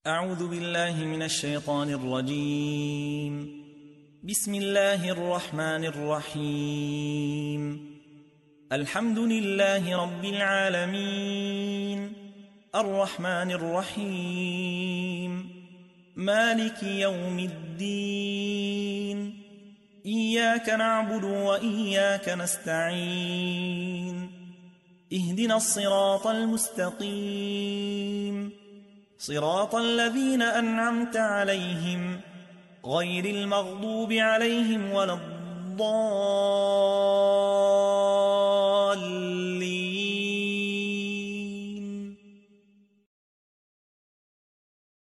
أعوذ بالله من الشيطان الرجيم. بسم الله الرحمن الرحيم. الحمد لله رب العالمين، الرحمن الرحيم، مالك يوم الدين، إياك نعبد وإياك نستعين، اهدنا الصراط المستقيم، صراط الذين أنعمت عليهم غير المغضوب عليهم ولا الضالين.